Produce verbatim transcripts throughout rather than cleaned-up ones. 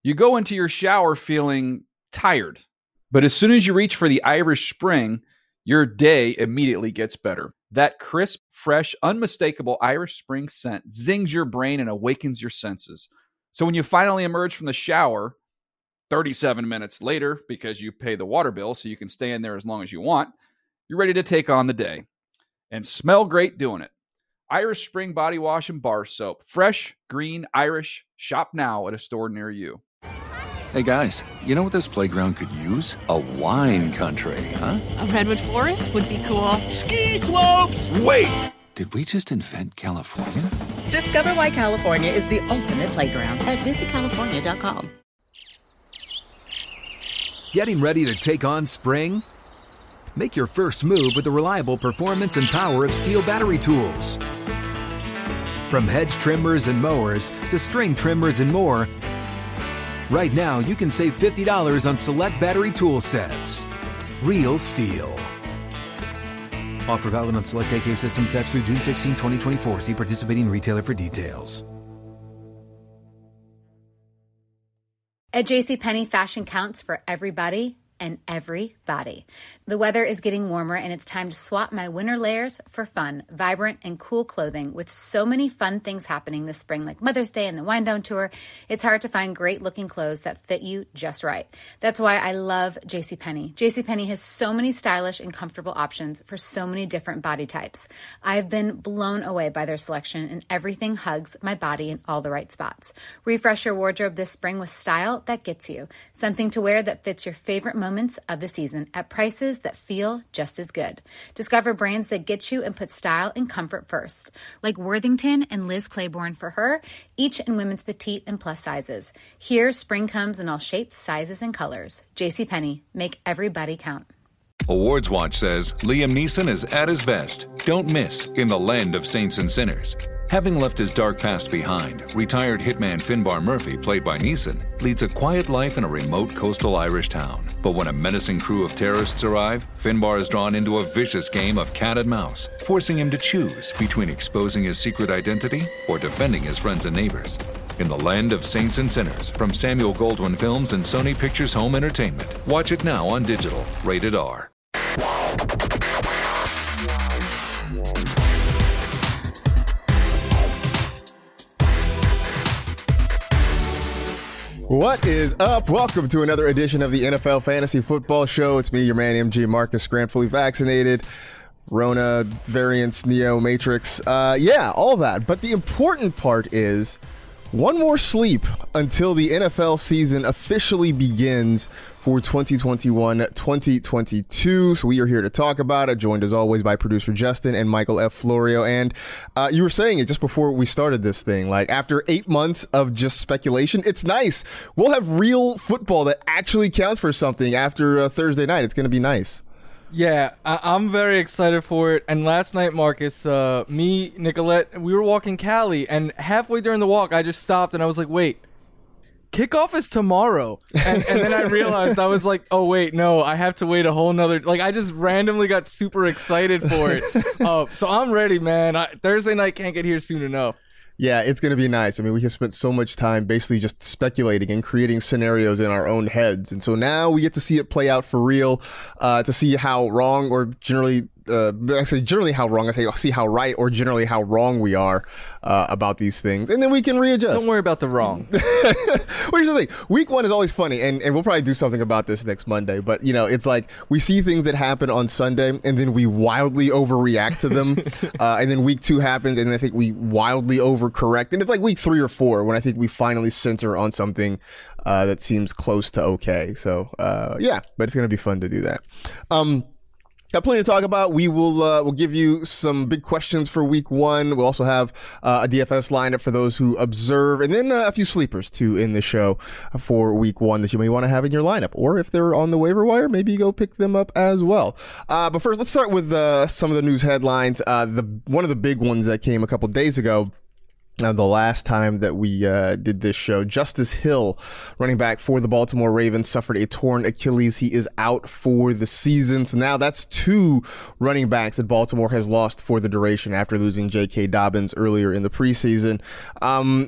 You go into your shower feeling tired, but as soon as you reach for the Irish Spring, your day immediately gets better. That crisp, fresh, unmistakable Irish Spring scent zings your brain and awakens your senses. So when you finally emerge from the shower, thirty-seven minutes later, because you pay the water bill so you can stay in there as long as you want, you're ready to take on the day and smell great doing it. Irish Spring Body Wash and Bar Soap. Fresh, green, Irish. Shop now at a store near you. Hey guys, you know what this playground could use? A wine country, huh? A redwood forest would be cool. Ski slopes! Wait! Did we just invent California? Discover why California is the ultimate playground at visit california dot com. Getting ready to take on spring? Make your first move with the reliable performance and power of Steel battery tools. From hedge trimmers and mowers to string trimmers and more, right now you can save fifty dollars on select battery tool sets. Real Steel. Offer valid on select A K system sets through June sixteenth, twenty twenty-four. See participating retailer for details. At JCPenney, fashion counts for everybody and everybody. The weather is getting warmer and it's time to swap my winter layers for fun, vibrant, and cool clothing. With so many fun things happening this spring, like Mother's Day and the Wind Down Tour, it's hard to find great looking clothes that fit you just right. That's why I love JCPenney. JCPenney has so many stylish and comfortable options for so many different body types. I've been blown away by their selection, and everything hugs my body in all the right spots. Refresh your wardrobe this spring with style that gets you. Something to wear that fits your favorite moments of the season at prices that feel just as good. Discover brands that get you and put style and comfort first, like Worthington and Liz Claiborne for her, each in women's petite and plus sizes. Here, spring comes in all shapes, sizes, and colors. JCPenney, make everybody count. Awards Watch says Liam Neeson is at his best. Don't miss In the Land of Saints and Sinners. Having left his dark past behind, retired hitman Finbar Murphy, played by Neeson, leads a quiet life in a remote coastal Irish town. But when a menacing crew of terrorists arrive, Finbar is drawn into a vicious game of cat and mouse, forcing him to choose between exposing his secret identity or defending his friends and neighbors. In the Land of Saints and Sinners, from Samuel Goldwyn Films and Sony Pictures Home Entertainment. Watch it now on digital. Rated R. What is up? Welcome to another edition of the N F L Fantasy Football Show. It's me, your man, M G Marcus Grant, fully vaccinated. Rona, variants, Neo, Matrix. Uh, yeah, all that. But the important part is one more sleep until the N F L season officially begins for twenty twenty-one twenty twenty-two. So we are here to talk about it, joined as always by producer Justin and Michael F. Florio. And uh, you were saying it just before we started this thing, like after eight months of just speculation, it's nice. We'll have real football that actually counts for something after uh, Thursday night. It's going to be nice. Yeah, I- I'm very excited for it. And last night, Marcus, uh, me, Nicolette, we were walking Cali, and halfway during the walk, I just stopped and I was like, wait, kickoff is tomorrow. And, and then I realized I was like, oh, wait, no, I have to wait a whole nother. Like, I just randomly got super excited for it. uh, so I'm ready, man. I, Thursday night can't get here soon enough. Yeah, it's going to be nice. I mean, we have spent so much time basically just speculating and creating scenarios in our own heads. And so now we get to see it play out for real, uh, to see how wrong or generally, uh, actually generally how wrong, I say, see how right or generally how wrong we are uh, about these things. And then we can readjust. Don't worry about the wrong. Well, here's the thing. Week one is always funny, and, and we'll probably do something about this next Monday. But, you know, it's like we see things that happen on Sunday, and then we wildly overreact to them. uh, and then week two happens, and I think we wildly overcorrect. And it's like week three or four when I think we finally center on something uh, that seems close to okay. So, uh, yeah, but it's going to be fun to do that. Um, Got plenty to talk about. We will uh, we'll give you some big questions for week one. We'll also have uh, a D F S lineup for those who observe, and then uh, a few sleepers too in the show for week one that you may want to have in your lineup. Or if they're on the waiver wire, maybe you go pick them up as well. Uh, but first, let's start with uh, some of the news headlines. Uh, the one of the big ones that came a couple days ago. Uh, the last time that we uh, did this show, Justice Hill, running back for the Baltimore Ravens, suffered a torn Achilles. He is out for the season. So now that's two running backs that Baltimore has lost for the duration after losing J K. Dobbins earlier in the preseason. Um,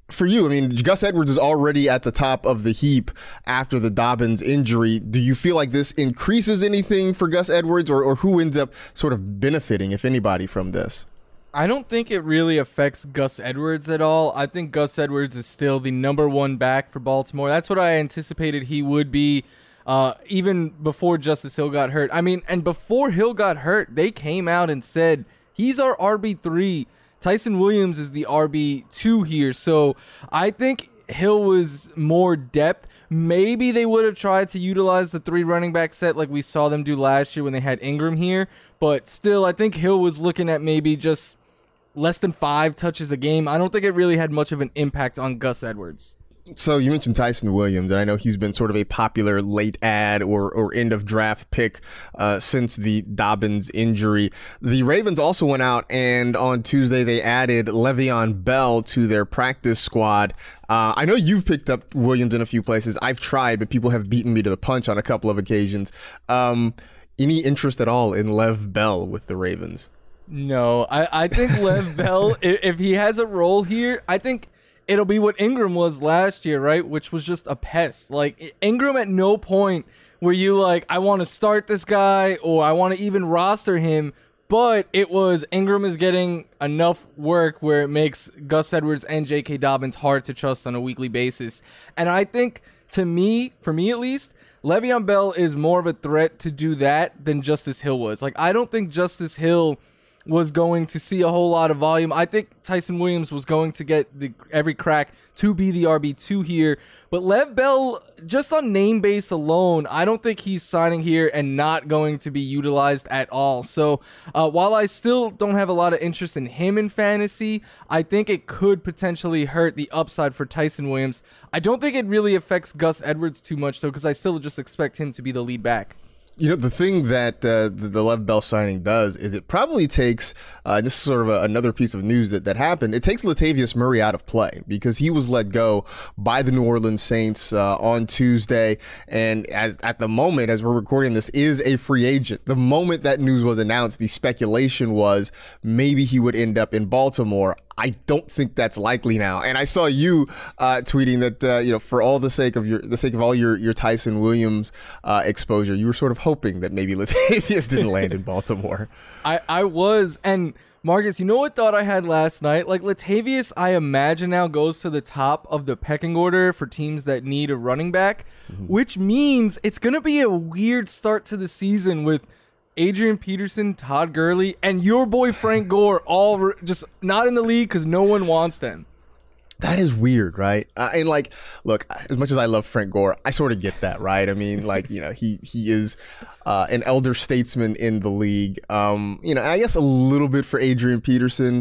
For you, I mean, Gus Edwards is already at the top of the heap after the Dobbins injury. Do you feel like this increases anything for Gus Edwards, or, or who ends up sort of benefiting, if anybody, from this? I don't think it really affects Gus Edwards at all. I think Gus Edwards is still the number one back for Baltimore. That's what I anticipated he would be, uh, even before Justice Hill got hurt. I mean, and before Hill got hurt, they came out and said, he's our R B three. Tyson Williams is the R B two here. So I think Hill was more depth. Maybe they would have tried to utilize the three running back set like we saw them do last year when they had Ingram here. But still, I think Hill was looking at maybe just less than five touches a game. I don't think it really had much of an impact on Gus Edwards. So you mentioned Tyson Williams, and I know he's been sort of a popular late ad or, or end of draft pick uh, since the Dobbins injury. The Ravens also went out, and on Tuesday they added Le'Veon Bell to their practice squad. Uh, I know you've picked up Williams in a few places. I've tried, but people have beaten me to the punch on a couple of occasions. Um, any interest at all in Lev Bell with the Ravens? No, I, I think Lev Bell, if, if he has a role here, I think it'll be what Ingram was last year, right? Which was just a pest. Like, Ingram at no point were you like, I want to start this guy or I want to even roster him. But it was Ingram is getting enough work where it makes Gus Edwards and J K. Dobbins hard to trust on a weekly basis. And I think, to me, for me at least, Le'Veon Bell is more of a threat to do that than Justice Hill was. Like, I don't think Justice Hill was going to see a whole lot of volume. I think Tyson Williams was going to get the, every crack to be the R B two here. But Lev Bell, just on name base alone, I don't think he's signing here and not going to be utilized at all. So uh, while I still don't have a lot of interest in him in fantasy, I think it could potentially hurt the upside for Tyson Williams. I don't think it really affects Gus Edwards too much, though, because I still just expect him to be the lead back. You know, the thing that uh, the, the Lev Bell signing does is it probably takes, uh, this is sort of a, another piece of news that, that happened, it takes Latavius Murray out of play because he was let go by the New Orleans Saints uh, on Tuesday. And as at the moment, as we're recording this, is a free agent. The moment that news was announced, the speculation was maybe he would end up in Baltimore. I don't think that's likely now. And I saw you uh, tweeting that, uh, you know, for all the sake of your, the sake of all your, your Tyson Williams uh, exposure, you were sort of hoping that maybe Latavius didn't land in Baltimore. I, I was. And Marcus, you know what thought I had last night? Like, Latavius, I imagine now goes to the top of the pecking order for teams that need a running back, mm-hmm. which means it's going to be a weird start to the season with Adrian Peterson, Todd Gurley, and your boy Frank Gore all re- just not in the league because no one wants them. That is weird, right? Uh, and like, look, as much as I love Frank Gore, I sort of get that, right? I mean, like, you know, he he is uh, an elder statesman in the league. Um, you know, I guess a little bit for Adrian Peterson.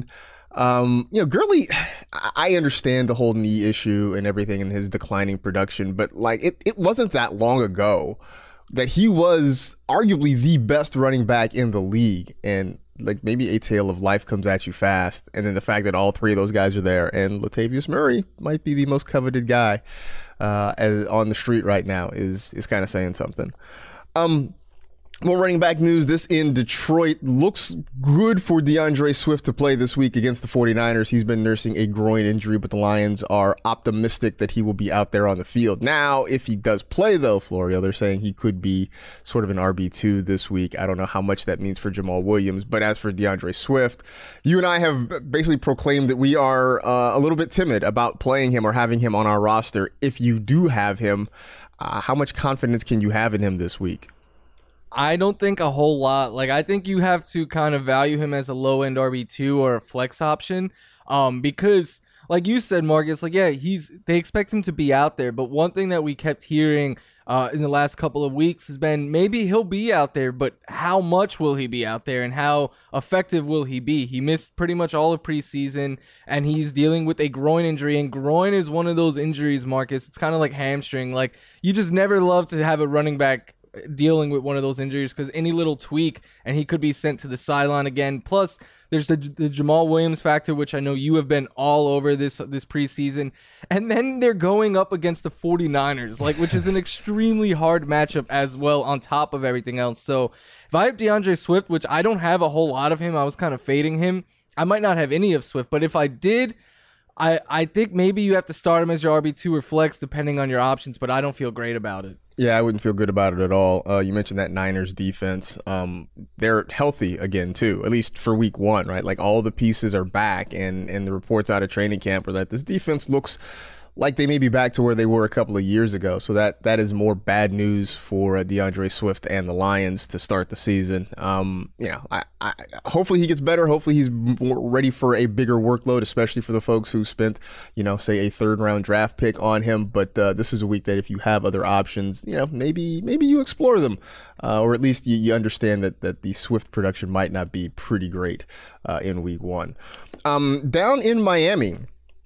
Um, you know, Gurley, I understand the whole knee issue and everything and his declining production, but like, it, it wasn't that long ago that he was arguably the best running back in the league. And like, maybe a tale of life comes at you fast. And then the fact that all three of those guys are there, and Latavius Murray might be the most coveted guy uh, as on the street right now is, is kind of saying something. Um, More running back news. This in Detroit. Looks good for DeAndre Swift to play this week against the 49ers. He's been nursing a groin injury, but the Lions are optimistic that he will be out there on the field. Now, if he does play, though, Florio, they're saying he could be sort of an R B two this week. I don't know how much that means for Jamal Williams, but as for DeAndre Swift, you and I have basically proclaimed that we are uh, a little bit timid about playing him or having him on our roster. If you do have him, uh, how much confidence can you have in him this week? I don't think a whole lot. Like, I think you have to kind of value him as a low-end R B two or a flex option um, because, like you said, Marcus, like, yeah, he's they expect him to be out there. But one thing that we kept hearing uh, in the last couple of weeks has been maybe he'll be out there, but how much will he be out there and how effective will he be? He missed pretty much all of preseason, and he's dealing with a groin injury. And groin is one of those injuries, Marcus. It's kind of like hamstring. Like, you just never love to have a running back dealing with one of those injuries because any little tweak and he could be sent to the sideline again. Plus, there's the, the Jamal Williams factor, which I know you have been all over this this preseason. And then they're going up against the 49ers, like, which is an extremely hard matchup as well on top of everything else. So if I have DeAndre Swift, which I don't have a whole lot of him, I was kind of fading him. I might not have any of Swift, but if I did, I, I think maybe you have to start him as your R B two or flex depending on your options, but I don't feel great about it. Yeah, I wouldn't feel good about it at all. Uh, you mentioned that Niners defense. Um, they're healthy again, too, at least for week one, right? Like all the pieces are back, and, and the reports out of training camp are that this defense looks like they may be back to where they were a couple of years ago. So that that is more bad news for uh, DeAndre Swift and the Lions to start the season. Um, you know, I, I, hopefully he gets better. Hopefully he's more ready for a bigger workload, especially for the folks who spent, you know, say a third round draft pick on him. But uh, this is a week that if you have other options, you know, maybe maybe you explore them, uh, or at least you, you understand that that the Swift production might not be pretty great uh, in week one. Um, down in Miami,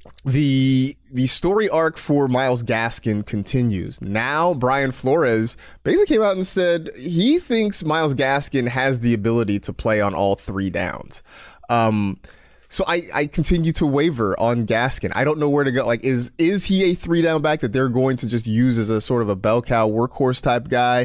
The the story arc for Myles Gaskin continues. Now, Brian Flores basically came out and said he thinks Myles Gaskin has the ability to play on all three downs. Um, so I, I continue to waver on Gaskin. I don't know where to go. Like, is is he a three down back that they're going to just use as a sort of a bell cow workhorse type guy?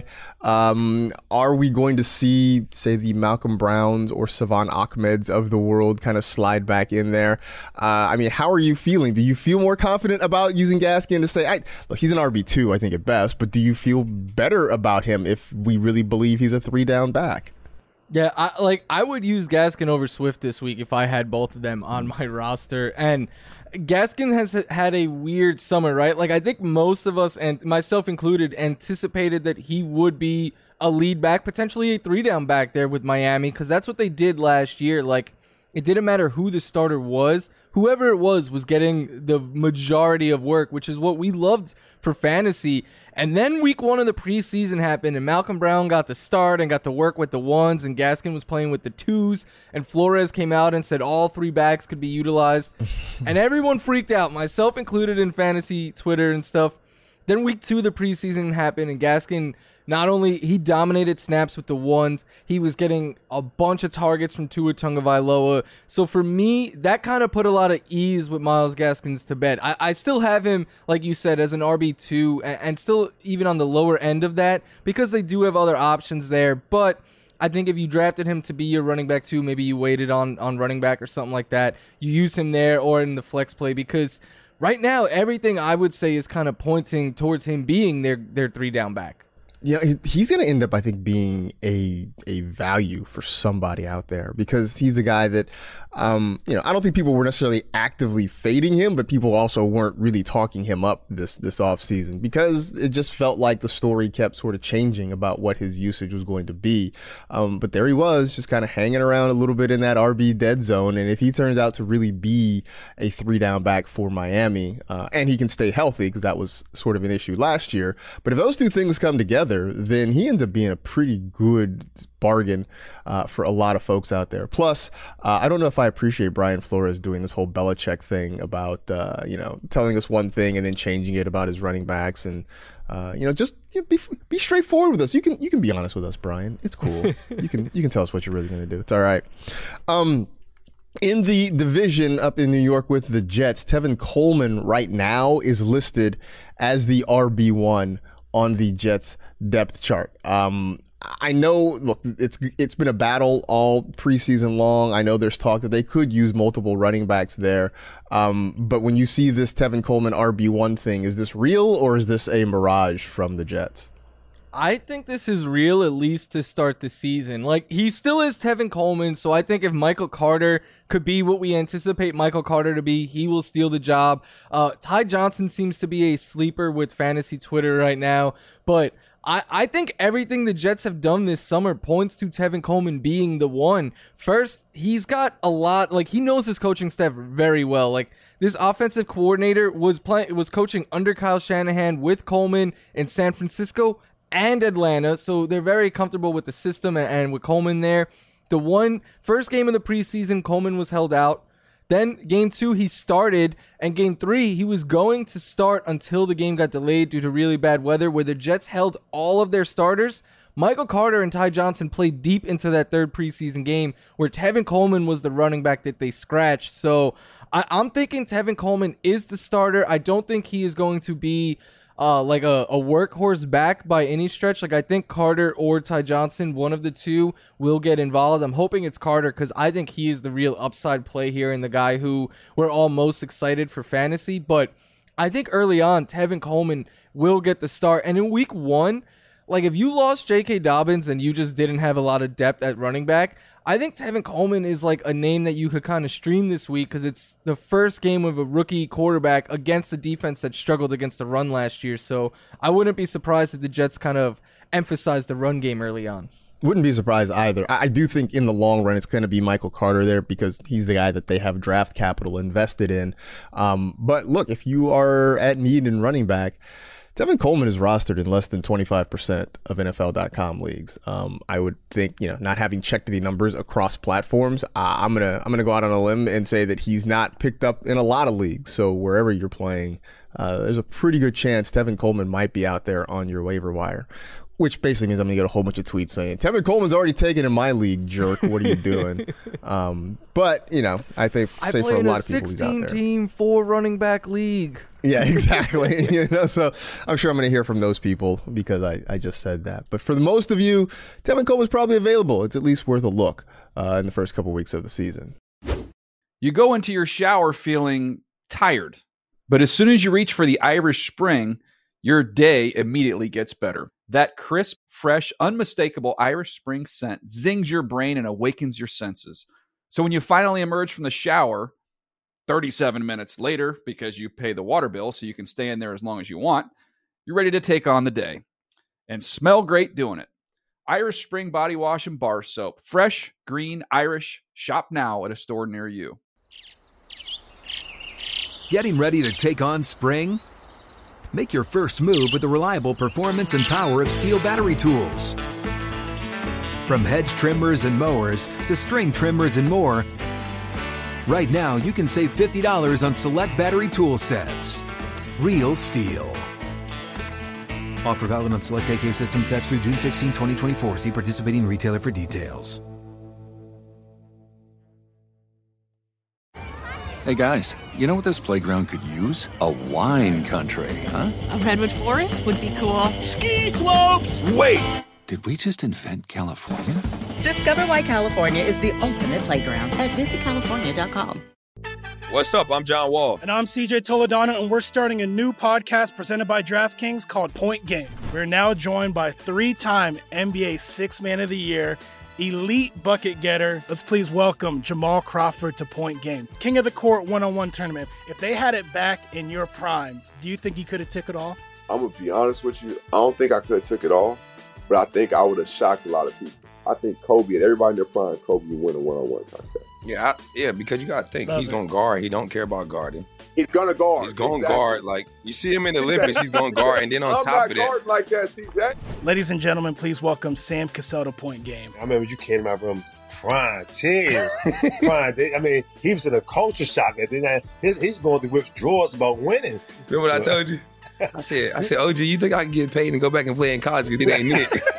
Um, are we going to see, say, the Malcolm Browns or Savon Ahmeds of the world kind of slide back in there? Uh, I mean, how are you feeling? Do you feel more confident about using Gaskin to say, I, look, he's an R B two, I think, at best, but do you feel better about him if we really believe he's a three down back? Yeah, I, like I would use Gaskin over Swift this week if I had both of them on my roster. And Gaskin has had a weird summer, right? Like I think most of us, and myself included, anticipated that he would be a lead back, potentially a three down back there with Miami, because that's what they did last year. Like it didn't matter who the starter was. Whoever it was was getting the majority of work, which is what we loved for fantasy. And then week one of the preseason happened, and Malcolm Brown got to start and got to work with the ones, and Gaskin was playing with the twos, and Flores came out and said all three backs could be utilized. And everyone freaked out, myself included in fantasy Twitter and stuff. Then week two of the preseason happened, and Gaskin, not only he dominated snaps with the ones, he was getting a bunch of targets from Tua Tagovailoa. So for me, that kind of put a lot of ease with Myles Gaskins to bed. I, I still have him, like you said, as an R B two, and, and still even on the lower end of that, because they do have other options there. But I think if you drafted him to be your running back too, maybe you waited on, on running back or something like that, you use him there or in the flex play, because right now everything I would say is kind of pointing towards him being their, their three down back. Yeah, he's going to end up, I think, being a a value for somebody out there, because he's a guy that, um, you know, I don't think people were necessarily actively fading him, but people also weren't really talking him up this this offseason, because it just felt like the story kept sort of changing about what his usage was going to be. Um, but there he was, just kind of hanging around a little bit in that R B dead zone. And if he turns out to really be a three down back for Miami, uh, and he can stay healthy, because that was sort of an issue last year, but if those two things come together, then he ends up being a pretty good bargain uh, for a lot of folks out there. Plus, uh, I don't know if I appreciate Brian Flores doing this whole Belichick thing about, uh, you know, telling us one thing and then changing it about his running backs. And, uh, you know, just you know, be be straightforward with us. You can you can be honest with us, Brian. It's cool. you can you can tell us what you're really going to do. It's all right. Um, in the division up in New York with the Jets, Tevin Coleman right now is listed as the R B one on the Jets depth chart. Um, I know, look, it's it's been a battle all preseason long. I know there's talk that they could use multiple running backs there. Um, but when you see this Tevin Coleman R B one thing, is this real or is this a mirage from the Jets? I think this is real, at least to start the season. Like, he still is Tevin Coleman, so I think if Michael Carter could be what we anticipate Michael Carter to be, he will steal the job. Uh, Ty Johnson seems to be a sleeper with fantasy Twitter right now, but I, I think everything the Jets have done this summer points to Tevin Coleman being the one. First, he's got a lot, like, he knows his coaching staff very well. Like, this offensive coordinator was playing, was coaching under Kyle Shanahan with Coleman in San Francisco and Atlanta, so they're very comfortable with the system and, and with Coleman there. The one first game of the preseason, Coleman was held out. Then game two, he started, and game three, he was going to start until the game got delayed due to really bad weather, where the Jets held all of their starters. Michael Carter and Ty Johnson played deep into that third preseason game, where Tevin Coleman was the running back that they scratched. So I, I'm thinking Tevin Coleman is the starter. I don't think he is going to be uh, like a, a workhorse back by any stretch. Like I think Carter or Ty Johnson, one of the two, will get involved. I'm hoping it's Carter because I think he is the real upside play here and the guy who we're all most excited for fantasy. But I think early on, Tevin Coleman will get the start. And in week one, like if you lost J K. Dobbins and you just didn't have a lot of depth at running back, I think Tevin Coleman is like a name that you could kind of stream this week because it's the first game of a rookie quarterback against a defense that struggled against the run last year. So I wouldn't be surprised if the Jets kind of emphasize the run game early on. Wouldn't be surprised either. I do think in the long run, it's going to be Michael Carter there because he's the guy that they have draft capital invested in. Um, but look, if you are at need in running back, Tevin Coleman is rostered in less than twenty-five percent of N F L dot com leagues. Um, I would think, you know, not having checked the numbers across platforms, uh, I'm gonna I'm gonna go out on a limb and say that he's not picked up in a lot of leagues. So wherever you're playing, uh, there's a pretty good chance Tevin Coleman might be out there on your waiver wire. Which basically means I'm going to get a whole bunch of tweets saying, Tevin Coleman's already taken in my league, jerk. What are you doing? um, but, you know, I think I say for a lot of people he's out there. sixteen team, four running back league. Yeah, exactly. you know, so I'm sure I'm going to hear from those people because I, I just said that. But for the most of you, Tevin Coleman's probably available. It's at least worth a look uh, in the first couple weeks of the season. You go into your shower feeling tired, but as soon as you reach for the Irish Spring, your day immediately gets better. That crisp, fresh, unmistakable Irish Spring scent zings your brain and awakens your senses. So when you finally emerge from the shower, thirty-seven minutes later, because you pay the water bill so you can stay in there as long as you want, you're ready to take on the day. And smell great doing it. Irish Spring Body Wash and Bar Soap. Fresh, green, Irish. Shop now at a store near you. Getting ready to take on spring? Make your first move with the reliable performance and power of Steel battery tools. From hedge trimmers and mowers to string trimmers and more, right now you can save fifty dollars on select battery tool sets. Real Steel. Offer valid on select A K system sets through June sixteenth, twenty twenty-four. See participating retailer for details. Hey guys, you know what this playground could use? A wine country, huh? A redwood forest would be cool. Ski slopes! Wait! Did we just invent California? Discover why California is the ultimate playground at visit california dot com. What's up? I'm John Wall. And I'm C J Toledano, and we're starting a new podcast presented by DraftKings called Point Game. We're now joined by three-time N B A Sixth Man of the Year, elite bucket getter. Let's please welcome Jamal Crawford to Point Game. King of the Court one-on-one tournament. If they had it back in your prime, do you think he could have took it all? I'm going to be honest with you. I don't think I could have took it all, but I think I would have shocked a lot of people. I think Kobe and everybody in their prime, Kobe would win a one-on-one contest. Yeah, I, yeah, because you got to think, Love he's going to guard. He don't care about guarding. He's going to guard. He's going to exactly. guard. Like, you see him in the Olympics, he's going to guard. And then on I'm top of that. I'm not guarding like that, C J. Ladies and gentlemen, please welcome Sam Cassell to Point Game. I remember you came out from crying, tears, crying. I mean, he was in a culture shock. And then his, he's going through withdrawals about winning. Remember what I told you? I said, I said, O G, you think I can get paid and go back and play in college because it ain't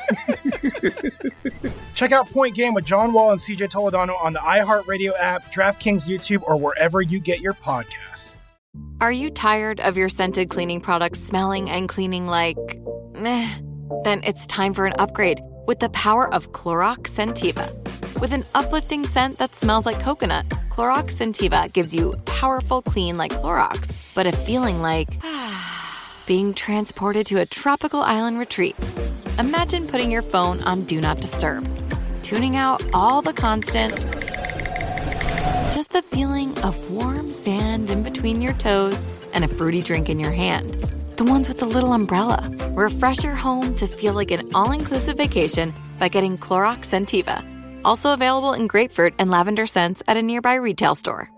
it? Check out Point Game with John Wall and C J Toledano on the iHeartRadio app, DraftKings YouTube, or wherever you get your podcasts. Are you tired of your scented cleaning products smelling and cleaning like meh? Then it's time for an upgrade with the power of Clorox Scentiva. With an uplifting scent that smells like coconut, Clorox Scentiva gives you powerful clean like Clorox, but a feeling like being transported to a tropical island retreat. Imagine putting your phone on Do Not Disturb, tuning out all the constant, just the feeling of warm sand in between your toes and a fruity drink in your hand. The ones with the little umbrella. Refresh your home to feel like an all-inclusive vacation by getting Clorox Scentiva. Also available in grapefruit and lavender scents at a nearby retail store.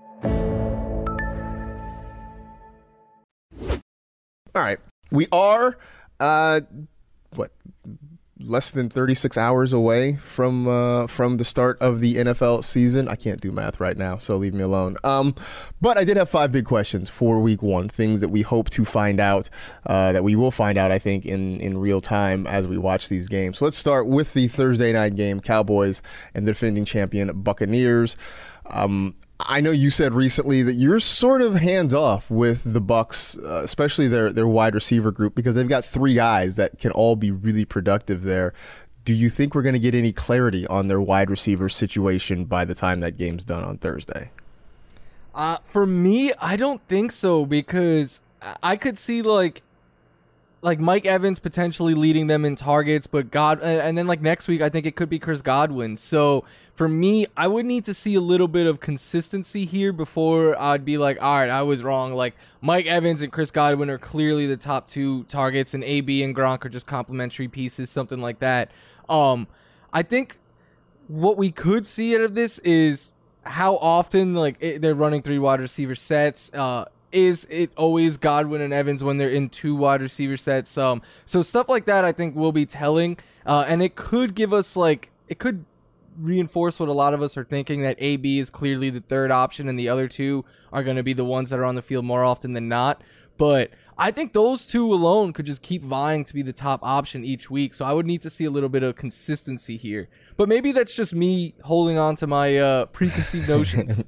All right. We are, uh, what, less than thirty-six hours away from uh, from the start of the N F L season. I can't do math right now, so leave me alone. Um, but I did have five big questions for week one, things that we hope to find out, uh, that we will find out, I think, in, in real time as we watch these games. So let's start with the Thursday night game, Cowboys and the defending champion Buccaneers. Um, I know you said recently that you're sort of hands off with the Bucks, uh, especially their their wide receiver group, because they've got three guys that can all be really productive there. Do you think we're going to get any clarity on their wide receiver situation by the time that game's done on Thursday? Uh, for me, I don't think so, because I could see like like Mike Evans potentially leading them in targets, but God, and then like next week, I think it could be Chris Godwin. So for me, I would need to see a little bit of consistency here before I'd be like, all right, I was wrong. Like Mike Evans and Chris Godwin are clearly the top two targets, and A B and Gronk are just complementary pieces, something like that. Um, I think what we could see out of this is how often like it, they're running three wide receiver sets. Uh, is it always Godwin and Evans when they're in two wide receiver sets? Um, so stuff like that I think will be telling, uh, and it could give us like it could reinforce what a lot of us are thinking, that A B is clearly the third option and the other two are going to be the ones that are on the field more often than not. But I think those two alone could just keep vying to be the top option each week. So I would need to see a little bit of consistency here. But maybe that's just me holding on to my uh, preconceived notions.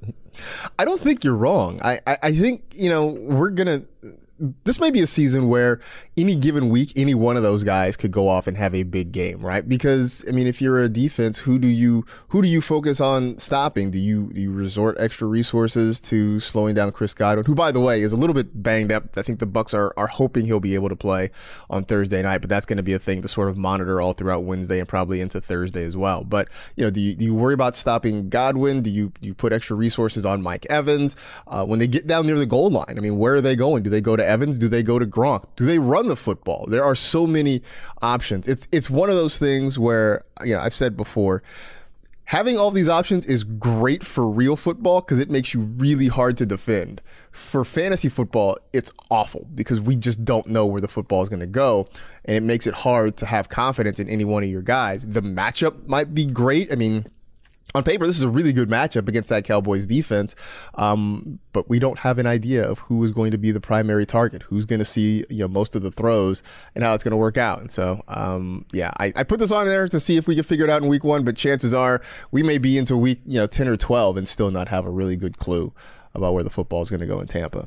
I don't think you're wrong. I, I, I think, you know, we're going to... This may be a season where any given week, any one of those guys could go off and have a big game, right? Because, I mean, if you're a defense, who do you who do you focus on stopping? Do you do you resort extra resources to slowing down Chris Godwin, who, by the way, is a little bit banged up? I think the Bucs are are hoping he'll be able to play on Thursday night, but that's going to be a thing to sort of monitor all throughout Wednesday and probably into Thursday as well. But, you know, do you, do you worry about stopping Godwin? Do you, do you put extra resources on Mike Evans? Uh, when they get down near the goal line, I mean, where are they going? Do they go to Evans? Do they go to Gronk? Do they run the football? There are so many options. It's it's one of those things where, you know, I've said before, having all these options is great for real football because it makes you really hard to defend. For fantasy football, it's awful because we just don't know where the football is going to go, and it makes it hard to have confidence in any one of your guys. The matchup might be great. I mean, on paper, this is a really good matchup against that Cowboys defense, um, but we don't have an idea of who is going to be the primary target, who's going to see, you know, most of the throws, and how it's going to work out. And so, um, yeah, I, I put this on there to see if we can figure it out in week one, but chances are we may be into week, you know, ten or twelve and still not have a really good clue about where the football is going to go in Tampa.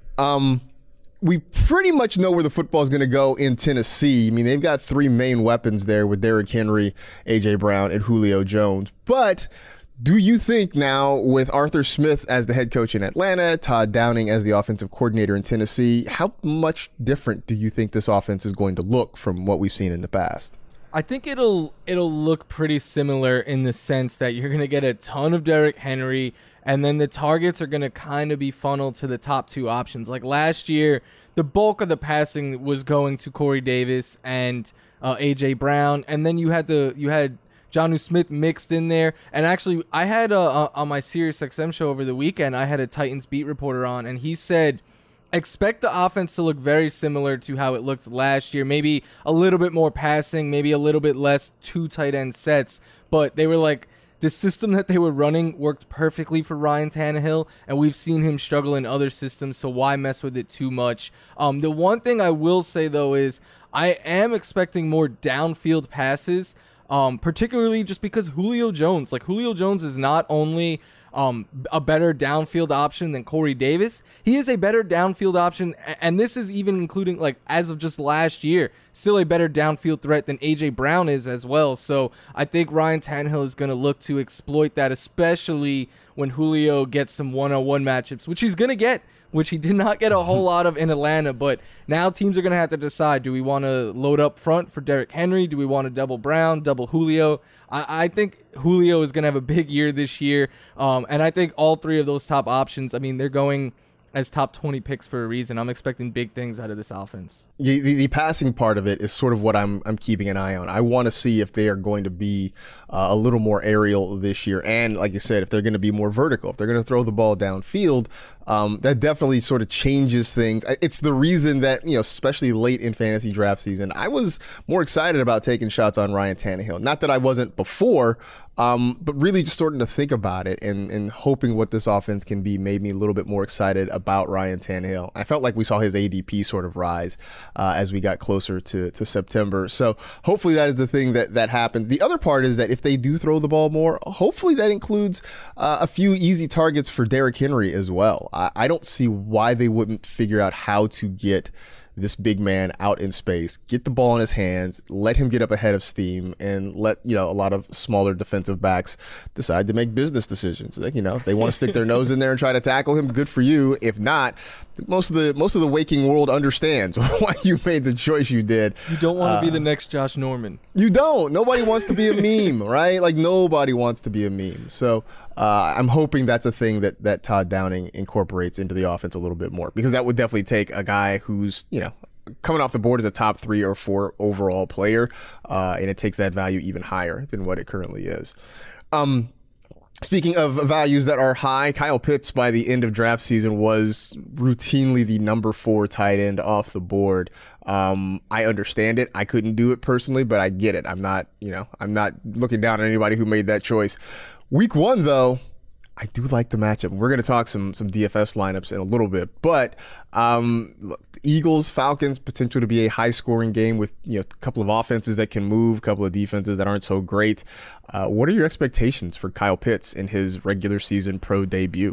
Um, we pretty much know where the football is going to go in Tennessee. I mean, they've got three main weapons there with Derrick Henry, A J Brown, and Julio Jones. But do you think now, with Arthur Smith as the head coach in Atlanta, Todd Downing as the offensive coordinator in Tennessee, how much different do you think this offense is going to look from what we've seen in the past? I think it'll it'll look pretty similar in the sense that you're going to get a ton of Derrick Henry, and then the targets are going to kind of be funneled to the top two options. Like last year, the bulk of the passing was going to Corey Davis and uh, A J Brown, and then you had the you had Jonnu Smith mixed in there. And actually, I had uh, on my SiriusXM show over the weekend, I had a Titans beat reporter on, and he said, expect the offense to look very similar to how it looked last year. Maybe a little bit more passing, maybe a little bit less two tight end sets, but they were like, the system that they were running worked perfectly for Ryan Tannehill, and we've seen him struggle in other systems, so why mess with it too much? Um, the one thing I will say, though, is I am expecting more downfield passes, um, particularly just because Julio Jones, like Julio Jones is not only um, a better downfield option than Corey Davis, he is a better downfield option, and this is even including, like, as of just last year, still a better downfield threat than A J Brown is as well. So I think Ryan Tannehill is going to look to exploit that, especially when Julio gets some one-on-one matchups, which he's going to get, which he did not get a whole lot of in Atlanta. But now teams are going to have to decide, do we want to load up front for Derrick Henry? Do we want to double Brown, double Julio? I, I think Julio is going to have a big year this year. Um, and I think all three of those top options, I mean, they're going as top twenty picks for a reason. I'm expecting big things out of this offense. The, the, the passing part of it is sort of what I'm I'm keeping an eye on. I want to see if they are going to be uh, a little more aerial this year, and like you said, if they're going to be more vertical, if they're going to throw the ball downfield. Um, that definitely sort of changes things. It's the reason that, you know, especially late in fantasy draft season, I was more excited about taking shots on Ryan Tannehill. Not that I wasn't before, um, but really just starting to think about it and, and hoping what this offense can be made me a little bit more excited about Ryan Tannehill. I felt like we saw his A D P sort of rise uh, as we got closer to, to September. So hopefully that is the thing that, that happens. The other part is that if they do throw the ball more, hopefully that includes uh, a few easy targets for Derrick Henry as well. I, I don't see why they wouldn't figure out how to get this big man out in space, get the ball in his hands, let him get up ahead of steam, and let, you know, a lot of smaller defensive backs decide to make business decisions. Like, you know, if they want to stick their nose in there and try to tackle him, good for you. If not, most of the most of the waking world understands why you made the choice you did. You don't want to uh, be the next Josh Norman. You don't. Nobody wants to be a meme, right? Like, nobody wants to be a meme. So uh, I'm hoping that's a thing that, that Todd Downing incorporates into the offense a little bit more, because that would definitely take a guy who's, you know, coming off the board as a top three or four overall player, uh, and it takes that value even higher than what it currently is. Um, Speaking of values that are high, Kyle Pitts by the end of draft season was routinely the number four tight end off the board. Um, I understand it. I couldn't do it personally, but I get it. I'm not, you know, I'm not looking down on anybody who made that choice. Week one, though, I do like the matchup. We're going to talk some some D F S lineups in a little bit, but um, look, Eagles, Falcons, potential to be a high-scoring game with, you know, a couple of offenses that can move, a couple of defenses that aren't so great. Uh, what are your expectations for Kyle Pitts in his regular season pro debut?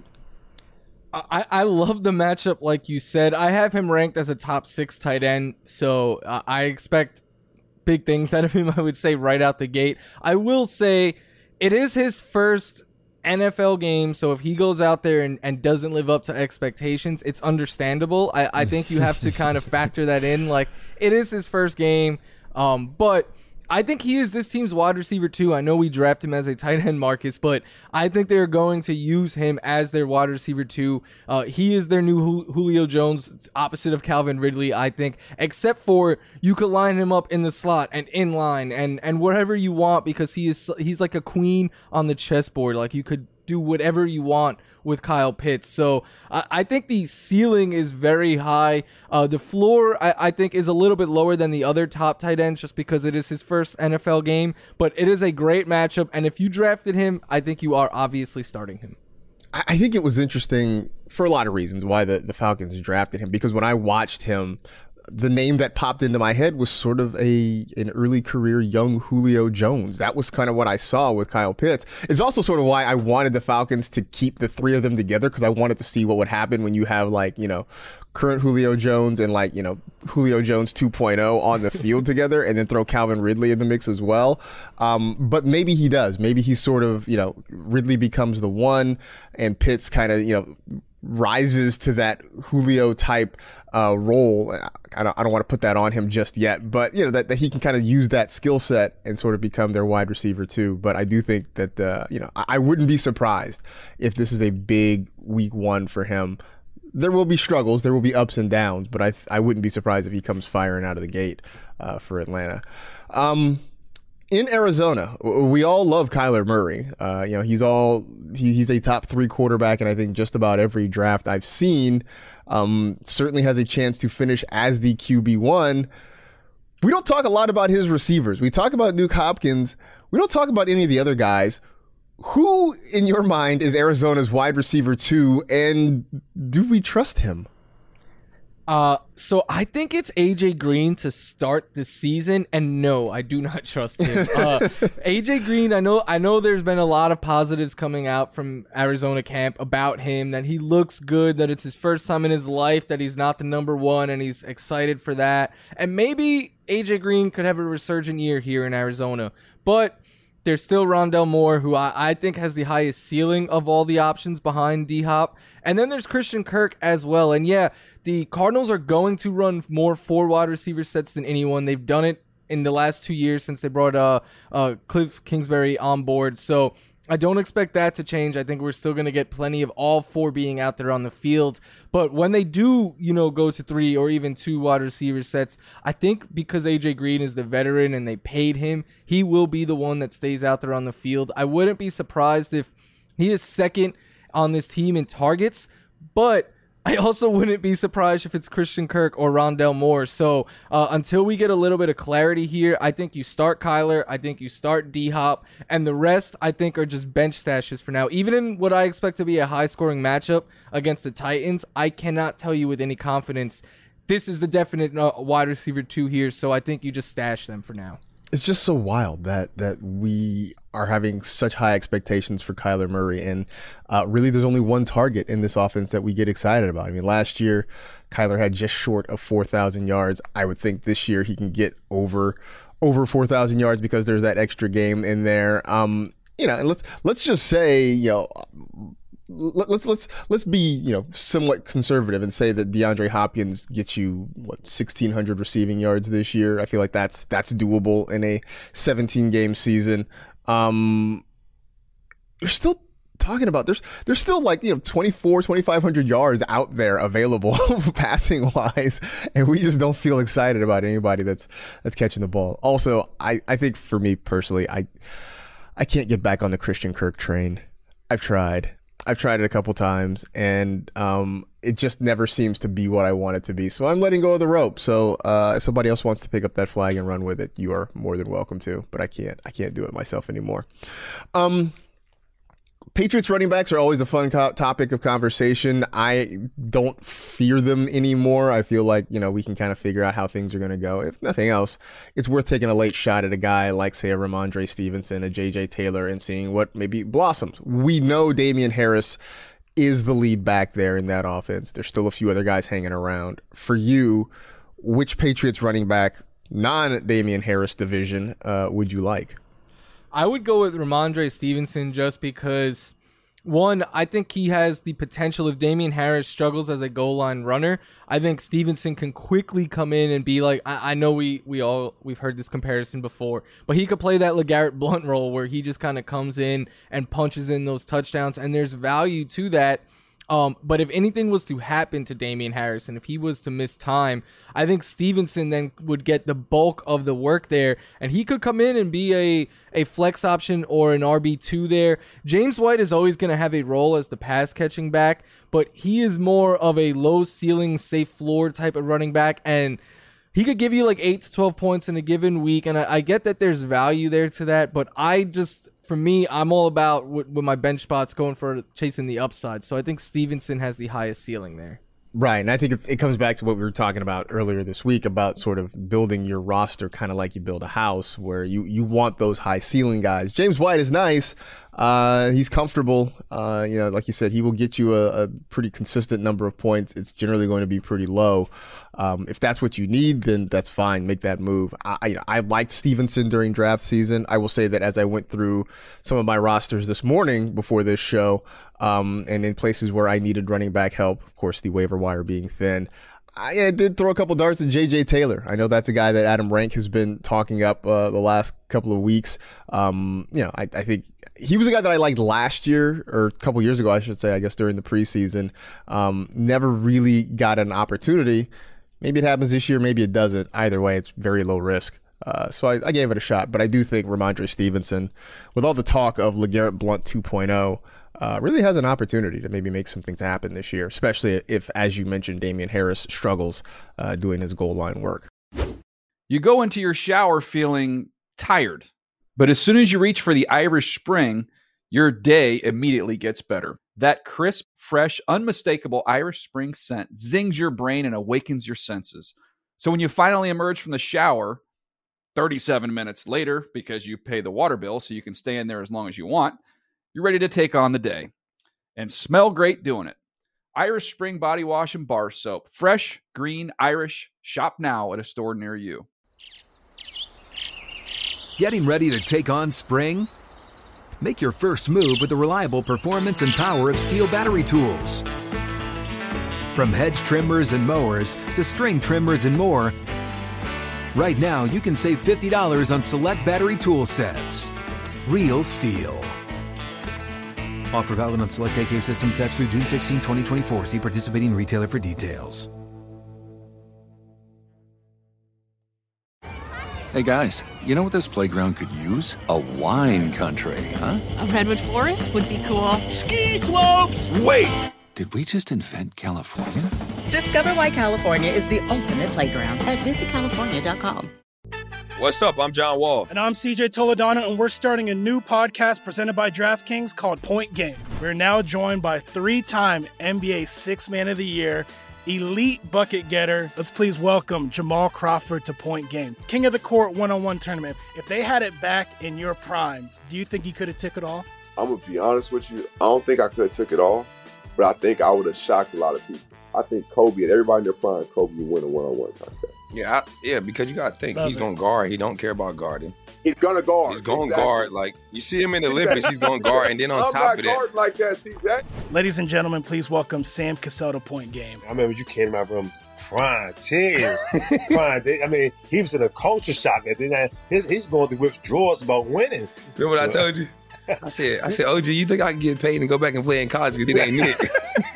I, I love the matchup, like you said. I have him ranked as a top six tight end, so uh, I expect big things out of him, I would say, right out the gate. I will say it is his first N F L game, so if he goes out there and, and doesn't live up to expectations, it's understandable. I, I think you have to kind of factor that in. Like, it is his first game, um, but I think he is this team's wide receiver too. I know we draft him as a tight end, Marcus, but I think they're going to use him as their wide receiver too. Uh, he is their new Julio Jones, opposite of Calvin Ridley, I think, except for you could line him up in the slot and in line and, and whatever you want, because he is he's like a queen on the chessboard. Like, you could do whatever you want with Kyle Pitts. So I, I think the ceiling is very high. Uh, the floor, I, I think, is a little bit lower than the other top tight ends just because it is his first N F L game. But it is a great matchup. And if you drafted him, I think you are obviously starting him. I think it was interesting for a lot of reasons why the, the Falcons drafted him, because when I watched him, the name that popped into my head was sort of a an early career young Julio Jones. That was kind of what I saw with Kyle Pitts. It's also sort of why I wanted the Falcons to keep the three of them together, because I wanted to see what would happen when you have, like, you know, current Julio Jones and, like, you know, Julio Jones two point oh on the field together, and then throw Calvin Ridley in the mix as well. Um, but maybe he does. Maybe he sort of, you know, Ridley becomes the one and Pitts kind of, you know, rises to that Julio type uh, role. I don't, I don't want to put that on him just yet, but, you know, that, that he can kind of use that skill set and sort of become their wide receiver too. But I do think that, uh, you know, I, I wouldn't be surprised if this is a big week one for him. There will be struggles, there will be ups and downs, but I I wouldn't be surprised if he comes firing out of the gate uh, for Atlanta. Um, In Arizona, we all love Kyler Murray. Uh, you know, he's all he, he's a top three quarterback, and I think just about every draft I've seen um, certainly has a chance to finish as the Q B one. We don't talk a lot about his receivers. We talk about Nuke Hopkins. We don't talk about any of the other guys. Who, in your mind, is Arizona's wide receiver two, and do we trust him? Uh, so I think it's A J Green to start the season, and no, I do not trust him. Uh, A J Green, I know, I know there's been a lot of positives coming out from Arizona camp about him, that he looks good, that it's his first time in his life, that he's not the number one, and he's excited for that. And maybe A J Green could have a resurgent year here in Arizona, but there's still Rondell Moore, who I, I think has the highest ceiling of all the options behind D-Hop. And then there's Christian Kirk as well. And yeah, the Cardinals are going to run more four wide receiver sets than anyone. They've done it in the last two years since they brought uh, uh, Cliff Kingsbury on board. So I don't expect that to change. I think we're still going to get plenty of all four being out there on the field. But when they do, you know, go to three or even two wide receiver sets, I think because A J Green is the veteran and they paid him, he will be the one that stays out there on the field. I wouldn't be surprised if he is second on this team in targets, but I also wouldn't be surprised if it's Christian Kirk or Rondale Moore. So uh, until we get a little bit of clarity here, I think you start Kyler. I think you start D-Hop. And the rest, I think, are just bench stashes for now. Even in what I expect to be a high-scoring matchup against the Titans, I cannot tell you with any confidence this is the definite uh, wide receiver two here. So I think you just stash them for now. It's just so wild that that we are having such high expectations for Kyler Murray, and uh, really there's only one target in this offense that we get excited about. I mean, last year Kyler had just short of four thousand yards. I would think this year he can get over over four thousand yards because there's that extra game in there. Um, you know, and let's let's just say, you know, let's let's let's be, you know, somewhat conservative and say that DeAndre Hopkins gets you what sixteen hundred receiving yards this year. I feel like that's that's doable in a seventeen game season. Um, you're still talking about there's there's still like, you know, twenty-four, twenty-five hundred yards out there available passing wise, and we just don't feel excited about anybody that's that's catching the ball. Also, I I think for me personally, I I can't get back on the Christian Kirk train. I've tried. I've tried it a couple times, and um, it just never seems to be what I want it to be. So I'm letting go of the rope. So uh, if somebody else wants to pick up that flag and run with it, you are more than welcome to. But I can't. I can't do it myself anymore. Um, Patriots running backs are always a fun co- topic of conversation. I don't fear them anymore. I feel like, you know, we can kind of figure out how things are going to go. If nothing else, it's worth taking a late shot at a guy like, say, a Ramondre Stevenson, a J J Taylor, and seeing what maybe blossoms. We know Damian Harris is the lead back there in that offense. There's still a few other guys hanging around. For you, which Patriots running back, non-Damian Harris division, uh, would you like? I would go with Ramondre Stevenson just because, one, I think he has the potential. If Damian Harris struggles as a goal line runner, I think Stevenson can quickly come in and be like, I, I know we we all we've heard this comparison before, but he could play that LeGarrette Blount role where he just kind of comes in and punches in those touchdowns, and there's value to that. Um, but if anything was to happen to Damian Harris, and if he was to miss time, I think Stevenson then would get the bulk of the work there, and he could come in and be a, a flex option or an R B two there. James White is always going to have a role as the pass-catching back, but he is more of a low-ceiling, safe floor type of running back, and he could give you like eight to twelve points in a given week, and I, I get that there's value there to that, but I just... For me, I'm all about with, with my bench spots going for chasing the upside. So I think Stevenson has the highest ceiling there. Right, and I think it's, it comes back to what we were talking about earlier this week about sort of building your roster kind of like you build a house where you, you want those high ceiling guys. James White is nice. Uh, he's comfortable. Uh, you know, like you said, he will get you a, a pretty consistent number of points. It's generally going to be pretty low. Um, if that's what you need, then that's fine. Make that move. I, you know, I liked Stevenson during draft season. I will say that as I went through some of my rosters this morning before this show, um, and in places where I needed running back help, of course, the waiver wire being thin, I, I did throw a couple darts at J J Taylor. I know that's a guy that Adam Rank has been talking up uh, the last couple of weeks. Um, you know, I, I think he was a guy that I liked last year, or a couple years ago, I should say, I guess during the preseason. Um, never really got an opportunity. Maybe it happens this year, maybe it doesn't. Either way, it's very low risk. Uh, so I, I gave it a shot, but I do think Ramondre Stevenson, with all the talk of LeGarrette Blount two point oh, uh, really has an opportunity to maybe make some things happen this year, especially if, as you mentioned, Damian Harris struggles uh, doing his goal line work. You go into your shower feeling tired, but as soon as you reach for the Irish Spring, your day immediately gets better. That crisp, fresh, unmistakable Irish Spring scent zings your brain and awakens your senses. So when you finally emerge from the shower, thirty-seven minutes later, because you pay the water bill so you can stay in there as long as you want, you're ready to take on the day and smell great doing it. Irish Spring Body Wash and Bar Soap. Fresh, green, Irish. Shop now at a store near you. Getting ready to take on spring? Make your first move with the reliable performance and power of Steel battery tools. From hedge trimmers and mowers to string trimmers and more, right now you can save fifty dollars on select battery tool sets. Real Steel. Offer valid on select A K system sets through June sixteenth, twenty twenty-four. See participating retailer for details. Hey guys, you know what this playground could use? A wine country, huh? A redwood forest would be cool. Ski slopes! Wait! Did we just invent California? Discover why California is the ultimate playground at visit california dot com. What's up? I'm John Wall. And I'm C J Toledano, and we're starting a new podcast presented by DraftKings called Point Game. We're now joined by three-time N B A Sixth Man of the Year, elite bucket getter. Let's please welcome Jamal Crawford to Point Game. King of the Court one-on-one tournament. If they had it back in your prime, do you think you could have took it all? I'm going to be honest with you. I don't think I could have took it all, but I think I would have shocked a lot of people. I think Kobe and everybody in their prime, Kobe would win a one-on-one contest. Yeah, I, yeah, because you got to think, Love he's it. going to guard. He don't care about guarding. He's going to guard. He's going to Exactly. guard. Like, you see him in the Olympics, he's going to guard. And then on I'm top not of that, guarding like that, C J. Ladies and gentlemen, please welcome Sam Cassell to Point Game. I remember you came to my room crying, tears, crying. I mean, he was in a culture shock. And then I, his, he's going through withdrawals about winning. remember what I told you? I said, I said, O G, you think I can get paid and go back and play in college? You think they ain't it?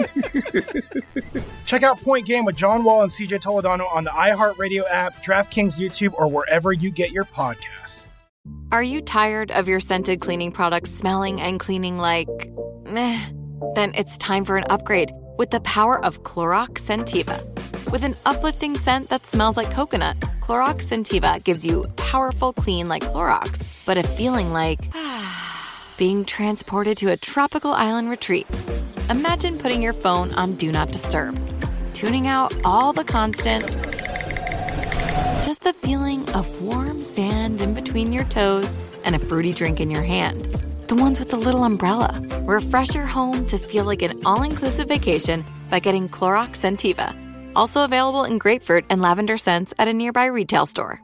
Check out Point Game with John Wall and C J Toledano on the iHeartRadio app, DraftKings YouTube, or wherever you get your podcasts. Are you tired of your scented cleaning products smelling and cleaning like meh? Then it's time for an upgrade with the power of Clorox Scentiva. With an uplifting scent that smells like coconut, Clorox Scentiva gives you powerful clean like Clorox, but a feeling like being transported to a tropical island retreat. Imagine putting your phone on Do Not Disturb, tuning out all the constant, just the feeling of warm sand in between your toes and a fruity drink in your hand. The ones with the little umbrella. Refresh your home to feel like an all-inclusive vacation by getting Clorox Scentiva. Also available in grapefruit and lavender scents at a nearby retail store.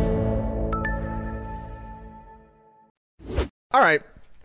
All right.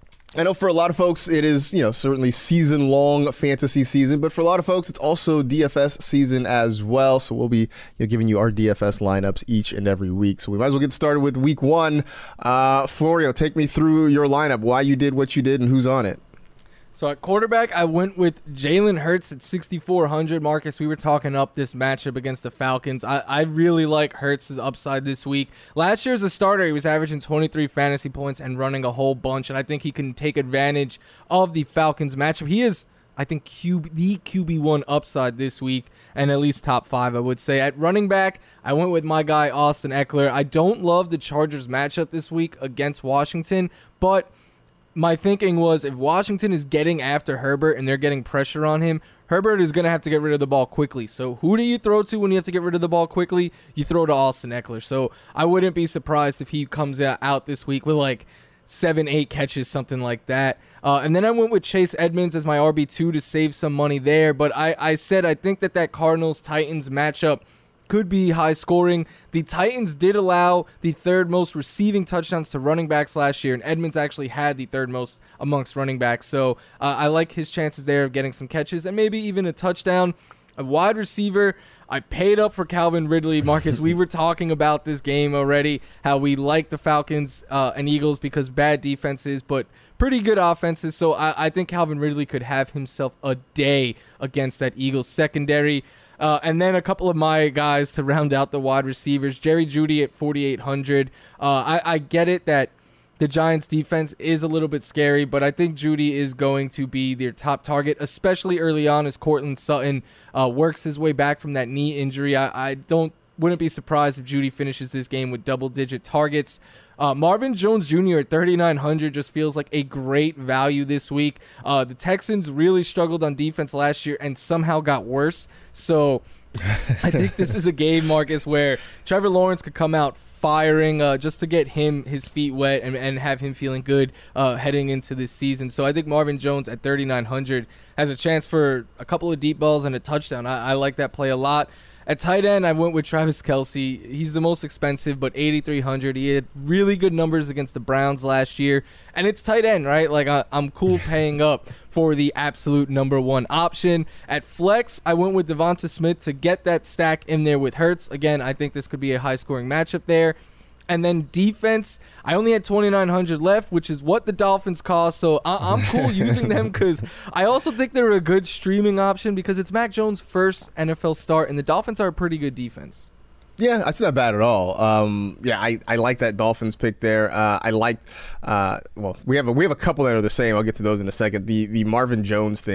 I know for a lot of folks, it is, you know, certainly season-long fantasy season, but for a lot of folks, it's also D F S season as well. So we'll be you know, giving you our D F S lineups each and every week. So we might as well get started with week one. Uh, Florio, take me through your lineup, why you did what you did, and who's on it. So at quarterback, I went with Jalen Hurts at sixty-four hundred. Marcus, we were talking up this matchup against the Falcons. I, I really like Hurts' upside this week. Last year as a starter, he was averaging twenty-three fantasy points and running a whole bunch, and I think he can take advantage of the Falcons matchup. He is, I think, Q B, the Q B one upside this week, and at least top five, I would say. At running back, I went with my guy, Austin Eckler. I don't love the Chargers matchup this week against Washington, but my thinking was if Washington is getting after Herbert and they're getting pressure on him, Herbert is going to have to get rid of the ball quickly. So who do you throw to when you have to get rid of the ball quickly? You throw to Austin Eckler. So I wouldn't be surprised if he comes out this week with like seven, eight catches, something like that. Uh, and then I went with Chase Edmonds as my R B two to save some money there. But I, I said I think that that Cardinals-Titans matchup could be high scoring. The Titans did allow the third most receiving touchdowns to running backs last year, and Edmonds actually had the third most amongst running backs. So uh, I like his chances there of getting some catches and maybe even a touchdown. A wide receiver, I paid up for Calvin Ridley. Marcus, we were talking about this game already, how we like the Falcons uh, and Eagles because bad defenses, but pretty good offenses. So I, I think Calvin Ridley could have himself a day against that Eagles secondary. Uh, and then a couple of my guys to round out the wide receivers. Jerry Jeudy at forty-eight hundred. Uh, I, I get it that the Giants defense is a little bit scary, but I think Jeudy is going to be their top target, especially early on as Courtland Sutton uh, works his way back from that knee injury. I, I don't wouldn't be surprised if Jeudy finishes this game with double-digit targets. Uh, Marvin Jones Junior at thirty-nine hundred just feels like a great value this week. Uh, the Texans really struggled on defense last year and somehow got worse. So I think this is a game, Marcus, where Trevor Lawrence could come out firing uh, just to get him his feet wet and, and have him feeling good uh, heading into this season. So I think Marvin Jones at thirty-nine hundred has a chance for a couple of deep balls and a touchdown. I, I like that play a lot. At tight end, I went with Travis Kelce. He's the most expensive, but eighty-three hundred. He had really good numbers against the Browns last year. And it's tight end, right? Like, I, I'm cool paying up for the absolute number one option. At flex, I went with Devonta Smith to get that stack in there with Hurts. Again, I think this could be a high-scoring matchup there. And then defense, I only had twenty-nine hundred left, which is what the Dolphins cost. So I- I'm cool using them because I also think they're a good streaming option because it's Mac Jones' first N F L start, and the Dolphins are a pretty good defense. Yeah, that's not bad at all. Um, yeah, I, I like that Dolphins pick there. Uh, I like, uh, well, we have a, we have a couple that are the same. I'll get to those in a second. The the Marvin Jones thing,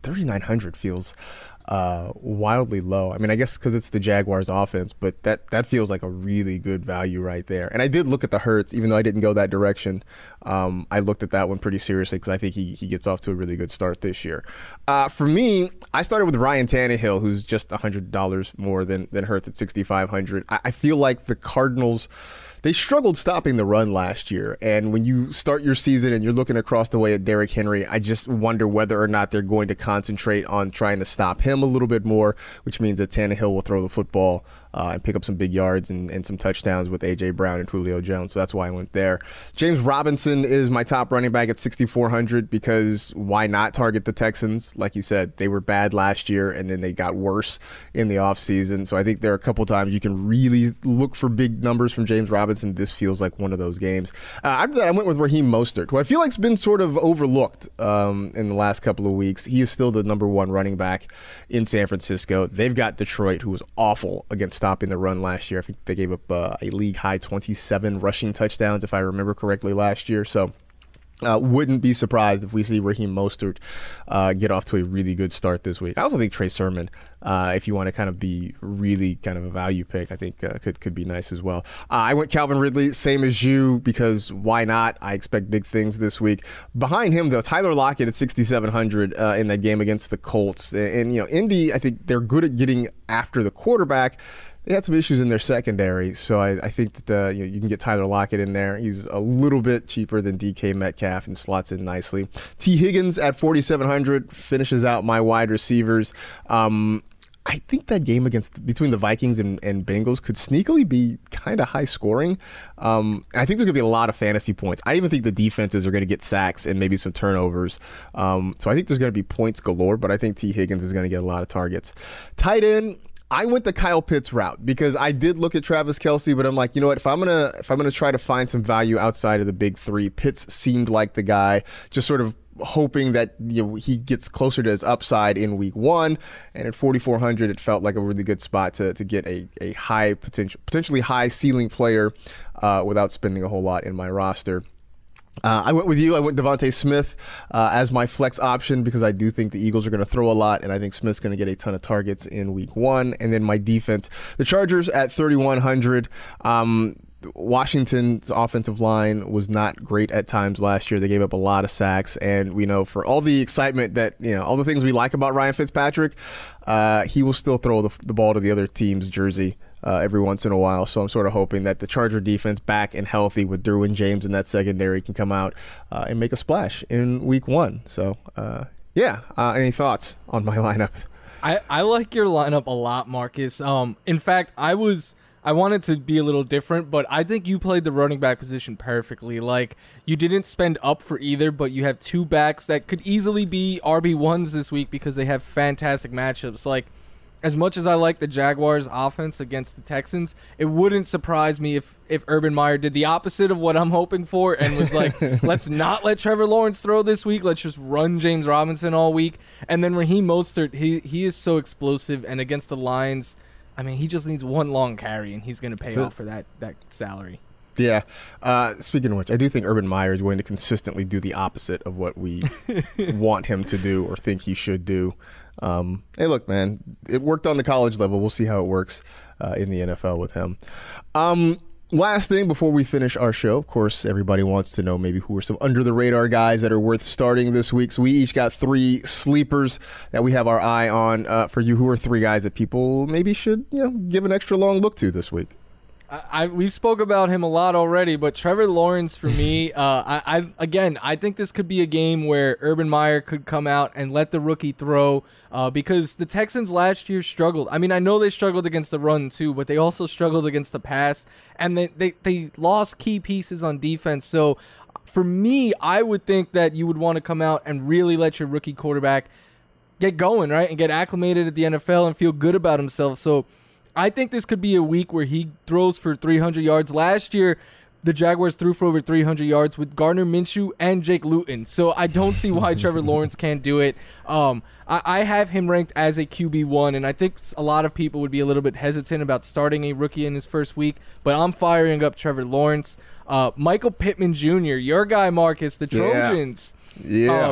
thirty-nine hundred feels uh, wildly low. I mean, I guess because it's the Jaguars offense, but that, that feels like a really good value right there. And I did look at the Hurts, even though I didn't go that direction. Um, I looked at that one pretty seriously because I think he, he gets off to a really good start this year. Uh, for me, I started with Ryan Tannehill, who's just one hundred dollars more than, than Hurts at sixty-five hundred. I, I feel like the Cardinals, they struggled stopping the run last year. And when you start your season and you're looking across the way at Derrick Henry, I just wonder whether or not they're going to concentrate on trying to stop him a little bit more, which means that Tannehill will throw the football uh, and pick up some big yards and, and some touchdowns with A J Brown and Julio Jones. So that's why I went there. James Robinson is my top running back at sixty-four hundred because why not target the Texans? Like you said, they were bad last year and then they got worse in the offseason. So I think there are a couple times you can really look for big numbers from James Robinson. This feels like one of those games. Uh, after that, I went with Raheem Mostert, who I feel like's been sort of overlooked um, in the last couple of weeks. He is still the number one running back in San Francisco. They've got Detroit, who was awful against stopping the run last year. I think they gave up uh, a league high twenty-seven rushing touchdowns, if I remember correctly, last year. So Uh, wouldn't be surprised if we see Raheem Mostert uh, get off to a really good start this week. I also think Trey Sermon, uh, if you want to kind of be really kind of a value pick, I think uh, could could be nice as well. Uh, I went Calvin Ridley, same as you, because why not? I expect big things this week. Behind him, though, Tyler Lockett at sixty-seven hundred uh, in that game against the Colts. And, and, you know, Indy, I think they're good at getting after the quarterback. They had some issues in their secondary, so I, I think that uh, you know, you can get Tyler Lockett in there. He's a little bit cheaper than D K Metcalf and slots in nicely. T. Higgins at forty-seven hundred finishes out my wide receivers. Um, I think that game against between the Vikings and, and Bengals could sneakily be kind of high scoring. Um, and I think there's going to be a lot of fantasy points. I even think the defenses are going to get sacks and maybe some turnovers. Um, so I think there's going to be points galore, but I think T. Higgins is going to get a lot of targets. Tight end, I went the Kyle Pitts route because I did look at Travis Kelce, but I'm like, you know what? If I'm gonna if I'm gonna try to find some value outside of the big three, Pitts seemed like the guy. Just sort of hoping that you know, he gets closer to his upside in week one, and at forty-four hundred, it felt like a really good spot to to get a a high potential, potentially high ceiling player uh, without spending a whole lot in my roster. Uh, I went with you. I went Devontae Smith uh, as my flex option because I do think the Eagles are going to throw a lot, and I think Smith's going to get a ton of targets in week one. And then my defense, the Chargers at thirty-one hundred. Um, Washington's offensive line was not great at times last year. They gave up a lot of sacks, and we know for all the excitement that, you know, all the things we like about Ryan Fitzpatrick, uh, he will still throw the, the ball to the other team's jersey Uh, every once in a while. So I'm sort of hoping that the Charger defense, back and healthy with Derwin James in that secondary, can come out uh, and make a splash in week one. So, uh, yeah. Uh, any thoughts on my lineup? I, I like your lineup a lot, Marcus. Um, in fact, I was I wanted to be a little different, but I think you played the running back position perfectly. Like, you didn't spend up for either, but you have two backs that could easily be R B ones this week because they have fantastic matchups. Like, as much as I like the Jaguars' offense against the Texans, it wouldn't surprise me if, if Urban Meyer did the opposite of what I'm hoping for and was like, let's not let Trevor Lawrence throw this week. Let's just run James Robinson all week. And then Raheem Mostert, he, he is so explosive. And against the Lions, I mean, he just needs one long carry, and he's going to pay That's off it. for that, that salary. Yeah. Uh, speaking of which, I do think Urban Meyer is going to consistently do the opposite of what we want him to do or think he should do. Um, hey, look, man, it worked on the college level. We'll see how it works uh, in the N F L with him. Um, last thing before we finish our show, of course, everybody wants to know maybe who are some under-the-radar guys that are worth starting this week. So we each got three sleepers that we have our eye on. Uh, for you, who are three guys that people maybe should, you know, give an extra long look to this week? I, we spoke about him a lot already, but Trevor Lawrence for me, uh, I, I again, I think this could be a game where Urban Meyer could come out and let the rookie throw uh, because the Texans last year struggled. I mean, I know they struggled against the run too, but they also struggled against the pass, and they, they, they lost key pieces on defense. So for me, I would think that you would want to come out and really let your rookie quarterback get going, right, and get acclimated at the N F L and feel good about himself. So I think this could be a week where he throws for three hundred yards. Last year, the Jaguars threw for over three hundred yards with Gardner Minshew and Jake Luton. So I don't see why Trevor Lawrence can't do it. Um, I, I have him ranked as a Q B one, and I think a lot of people would be a little bit hesitant about starting a rookie in his first week, but I'm firing up Trevor Lawrence. Uh, Michael Pittman Junior, your guy, Marcus, the Trojans. Yeah. yeah. Uh,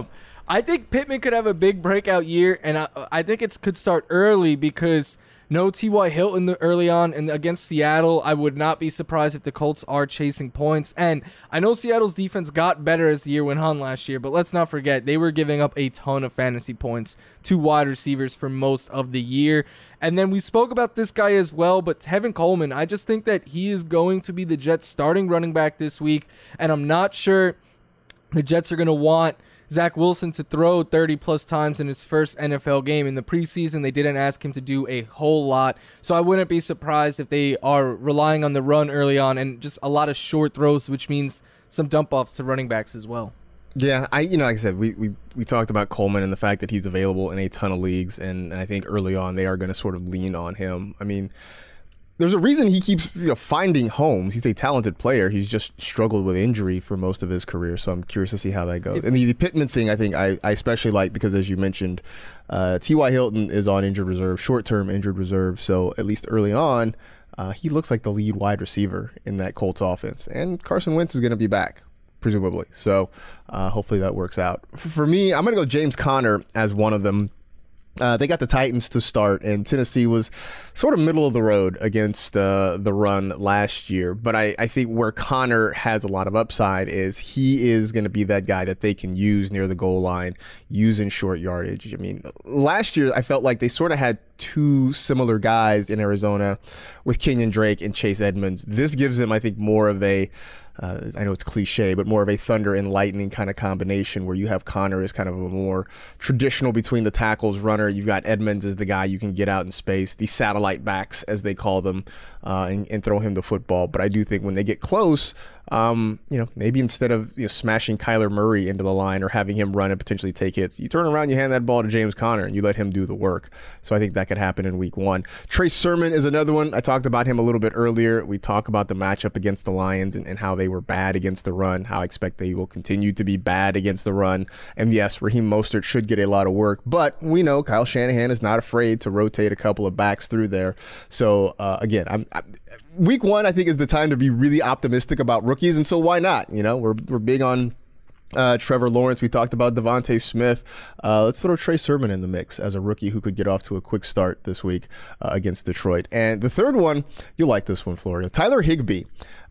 I think Pittman could have a big breakout year, and I, I think it could start early because no T Y. Hilton early on, and against Seattle, I would not be surprised if the Colts are chasing points. And I know Seattle's defense got better as the year went on last year, but let's not forget, they were giving up a ton of fantasy points to wide receivers for most of the year. And then we spoke about this guy as well, but Tevin Coleman, I just think that he is going to be the Jets' starting running back this week, and I'm not sure the Jets are going to want Zach Wilson to throw thirty plus times in his first N F L game. In the preseason, they didn't ask him to do a whole lot, so I wouldn't be surprised if they are relying on the run early on and just a lot of short throws, which means some dump offs to running backs as well. Yeah, I you know, like I said, we, we, we talked about Coleman and the fact that he's available in a ton of leagues, and, and I think early on they are going to sort of lean on him. I mean, there's a reason he keeps you know, finding homes. He's a talented player. He's just struggled with injury for most of his career, so I'm curious to see how that goes. And the, the Pittman thing, I think I, I especially like because, as you mentioned, uh, T Y. Hilton is on injured reserve, short-term injured reserve, so at least early on, uh, he looks like the lead wide receiver in that Colts offense. And Carson Wentz is going to be back, presumably, so uh, hopefully that works out. For me, I'm going to go James Conner as one of them. Uh, they got the Titans to start, and Tennessee was sort of middle of the road against uh, the run last year. But I, I think where Conner has a lot of upside is he is going to be that guy that they can use near the goal line, use in short yardage. I mean, last year I felt like they sort of had two similar guys in Arizona with Kenyon Drake and Chase Edmonds. This gives them, I think, more of a Uh, I know it's cliche, but more of a thunder and lightning kind of combination where you have Conner as kind of a more traditional between the tackles runner. You've got Edmonds as the guy you can get out in space, the satellite backs as they call them, uh, and, and throw him the football. But I do think when they get close, um, you know, maybe instead of you know smashing Kyler Murray into the line or having him run and potentially take hits, you turn around, you hand that ball to James Conner, and you let him do the work. So I think that could happen in week one. Trey Sermon is another one. I talked about him a little bit earlier. We talk about the matchup against the Lions and, and how they were bad against the run, how I expect they will continue to be bad against the run. And yes, Raheem Mostert should get a lot of work, but we know Kyle Shanahan is not afraid to rotate a couple of backs through there. So uh, again, I'm, I'm week one, I think, is the time to be really optimistic about rookies, and so why not? You know, we're we're big on uh, Trevor Lawrence. We talked about Devontae Smith. Uh, let's throw Trey Sermon in the mix as a rookie who could get off to a quick start this week uh, against Detroit. And the third one, you'll like this one, Florio. Tyler Higbee.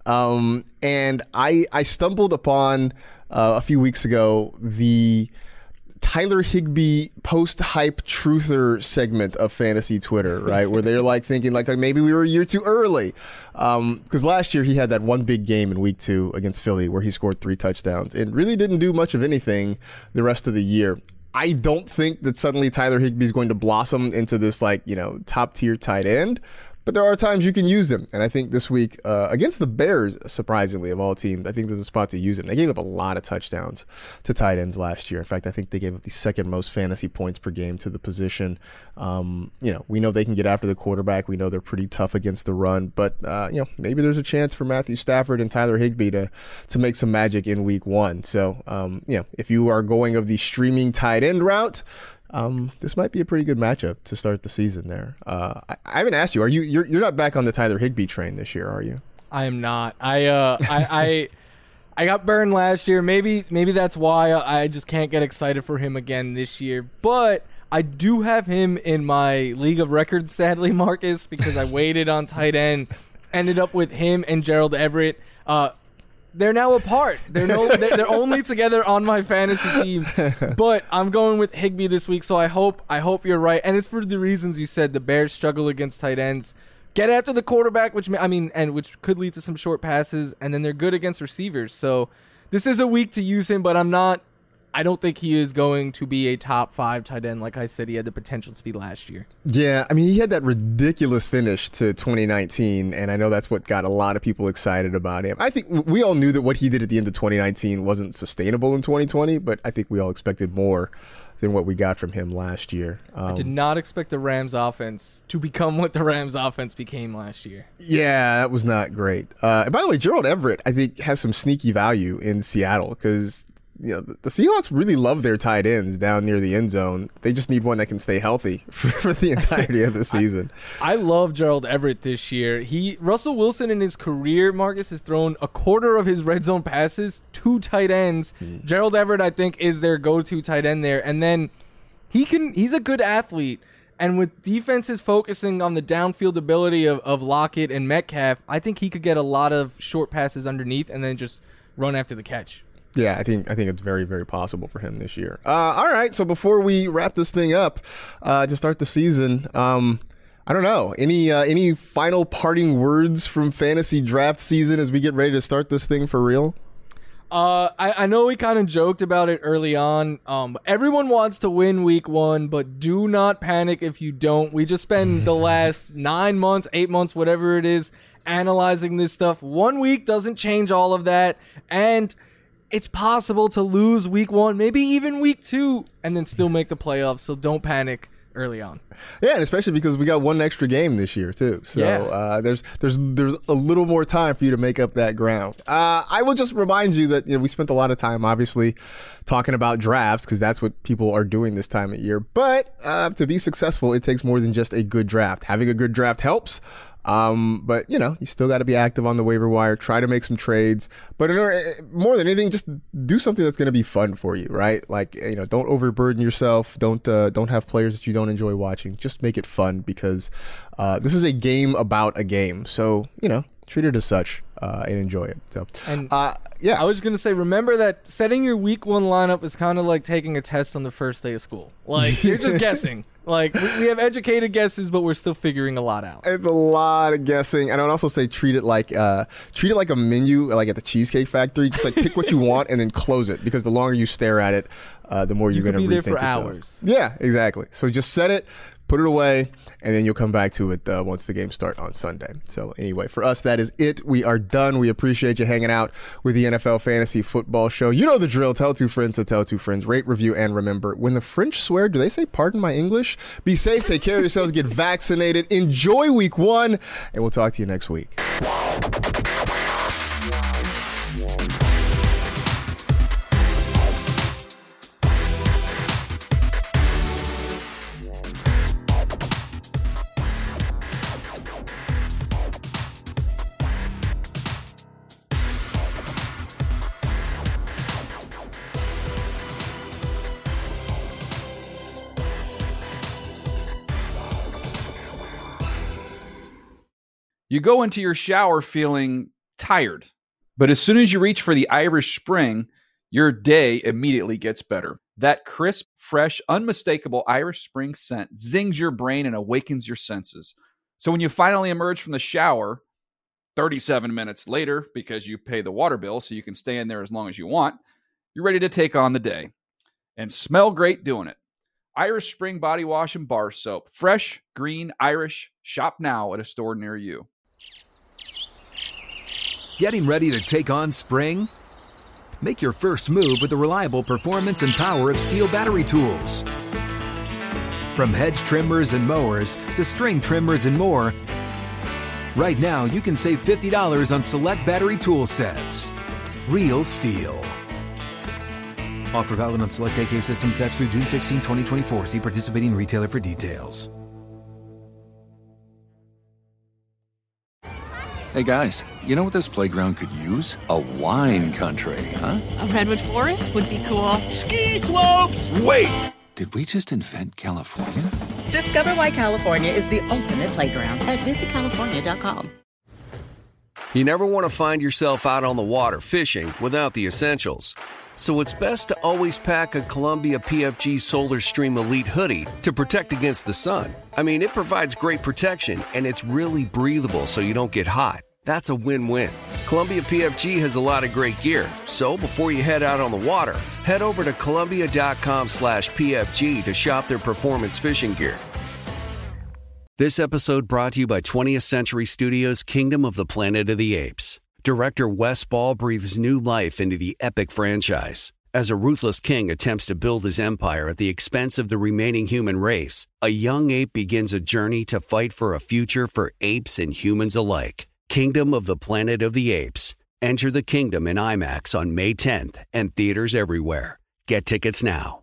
Um, and I I stumbled upon uh, a few weeks ago the Tyler Higbee post-hype truther segment of fantasy Twitter, right? Where they're like thinking like, like maybe we were a year too early. Um, because last year he had that one big game in week two against Philly where he scored three touchdowns and really didn't do much of anything the rest of the year. I don't think that suddenly Tyler Higbee is going to blossom into this like, you know, top tier tight end. But there are times you can use him. And I think this week, uh, against the Bears, surprisingly, of all teams, I think there's a spot to use him. They gave up a lot of touchdowns to tight ends last year. In fact, I think they gave up the second most fantasy points per game to the position. Um, you know, we know they can get after the quarterback. We know they're pretty tough against the run. But, uh, you know, maybe there's a chance for Matthew Stafford and Tyler Higbee to, to make some magic in week one. So, um, you know, if you are going of the streaming tight end route, Um, this might be a pretty good matchup to start the season there. Uh, I, I haven't asked you, are you, you're, you're not back on the Tyler Higbee train this year, are you? I am not. I, uh, I, I, I got burned last year. Maybe, maybe that's why I just can't get excited for him again this year, but I do have him in my league of records, sadly, Marcus, because I waited on tight end, ended up with him and Gerald Everett. Uh, They're now apart. They're no. They're, they're only together on my fantasy team. But I'm going with Higbee this week, so I hope I hope you're right. And it's for the reasons you said. The Bears struggle against tight ends. Get after the quarterback, which I mean, and which could lead to some short passes. And then they're good against receivers. So this is a week to use him, but I'm not. I don't think he is going to be a top five tight end. Like I said, he had the potential to be last year. Yeah, I mean, he had that ridiculous finish to twenty nineteen, and I know that's what got a lot of people excited about him. I think we all knew that what he did at the end of twenty nineteen wasn't sustainable in twenty twenty, but I think we all expected more than what we got from him last year. Um, I did not expect the Rams offense to become what the Rams offense became last year. Yeah, that was not great. Uh, and by the way, Gerald Everett, I think, has some sneaky value in Seattle because you know, the, the Seahawks really love their tight ends down near the end zone. They just need one that can stay healthy for, for the entirety of the season. I, I love Gerald Everett this year. He Russell Wilson in his career, Marcus, has thrown a quarter of his red zone passes to tight ends. Hmm. Gerald Everett, I think, is their go-to tight end there. And then he can he's a good athlete. And with defenses focusing on the downfield ability of, of Lockett and Metcalf, I think he could get a lot of short passes underneath and then just run after the catch. Yeah, I think I think it's very, very possible for him this year. Uh, all right, so before we wrap this thing up uh, to start the season, um, I don't know, any uh, any final parting words from fantasy draft season as we get ready to start this thing for real? Uh, I, I know we kind of joked about it early on. Um, everyone wants to win week one, but do not panic if you don't. We just spend the last nine months, eight months, whatever it is, analyzing this stuff. One week doesn't change all of that, and it's possible to lose week one, maybe even week two, and then still make the playoffs. So don't panic early on. Yeah, and especially because we got one extra game this year too. So yeah. uh, there's there's there's a little more time for you to make up that ground. Uh, I will just remind you that you know we spent a lot of time obviously talking about drafts because that's what people are doing this time of year. But uh, to be successful, it takes more than just a good draft. Having a good draft helps. Um, but you know, you still got to be active on the waiver wire, try to make some trades, but in order, more than anything, just do something that's going to be fun for you, right? Like, you know, don't overburden yourself. Don't, uh, don't have players that you don't enjoy watching. Just make it fun because, uh, this is a game about a game. So, you know, treat it as such, uh, and enjoy it. So, and uh, yeah, I was going to say, remember that setting your week one lineup is kind of like taking a test on the first day of school. Like, you're just guessing. Like, we, we have educated guesses, but we're still figuring a lot out. It's a lot of guessing. And I would also say treat it like uh, treat it like a menu, like at the Cheesecake Factory. Just like pick what you want and then close it, because the longer you stare at it, uh, the more you're you going to be rethink there for yourself. hours. Yeah, exactly. So just set it, put it away, and then you'll come back to it uh, once the games start on Sunday. So anyway, for us, that is it. We are done. We appreciate you hanging out with the N F L Fantasy Football Show. You know the drill. Tell two friends to tell two friends. Rate, review, and remember, when the French swear, do they say pardon my English? Be safe, take care of yourselves, get vaccinated, enjoy week one, and we'll talk to you next week. You go into your shower feeling tired, but as soon as you reach for the Irish Spring, your day immediately gets better. That crisp, fresh, unmistakable Irish Spring scent zings your brain and awakens your senses. So when you finally emerge from the shower, thirty-seven minutes later, because you pay the water bill so you can stay in there as long as you want, you're ready to take on the day and smell great doing it. Irish Spring Body Wash and Bar Soap. Fresh, green, Irish. Shop now at a store near you. Getting ready to take on spring? Make your first move with the reliable performance and power of Steel battery tools. From hedge trimmers and mowers to string trimmers and more, right now you can save fifty dollars on select battery tool sets. Real Steel. Offer valid on select A K system sets through June sixteenth, twenty twenty-four. See participating retailer for details. Hey guys, you know what this playground could use? A wine country, huh? A redwood forest would be cool. Ski slopes! Wait! Did we just invent California? Discover why California is the ultimate playground at visit california dot com. You never want to find yourself out on the water fishing without the essentials. So it's best to always pack a Columbia P F G Solar Stream Elite hoodie to protect against the sun. I mean, it provides great protection, and it's really breathable so you don't get hot. That's a win-win. Columbia P F G has a lot of great gear, so before you head out on the water, head over to Columbia dot com slash P F G to shop their performance fishing gear. This episode brought to you by twentieth Century Studios' Kingdom of the Planet of the Apes. Director Wes Ball breathes new life into the epic franchise. As a ruthless king attempts to build his empire at the expense of the remaining human race, a young ape begins a journey to fight for a future for apes and humans alike. Kingdom of the Planet of the Apes. Enter the kingdom in IMAX on May tenth and theaters everywhere. Get tickets now.